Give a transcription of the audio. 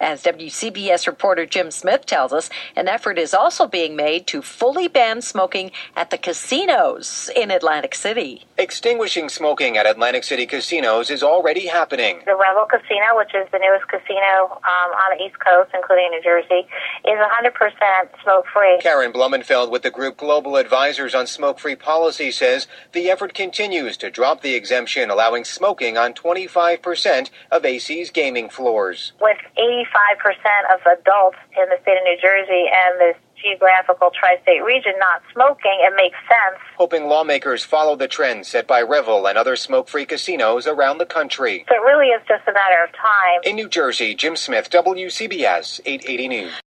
As WCBS reporter Jim Smith tells us, an effort is also being made to fully ban smoking at the casinos in Atlantic City. Extinguishing smoking at Atlantic City casinos is already happening. The Revel Casino, which is the newest casino on the East Coast, including New Jersey, is 100% smoke-free. Karen Blumenfeld with the group Global Advisors on Smoke-Free Policy says the effort continues to drop the exemption allowing smoking on 25% of AC's gaming floors. With 85% of adults in the state of New Jersey and the geographical tri-state region not smoking, it makes sense. Hoping lawmakers follow the trend set by Revel and other smoke-free casinos around the country. So it really is just a matter of time. In New Jersey, Jim Smith, WCBS 880 News.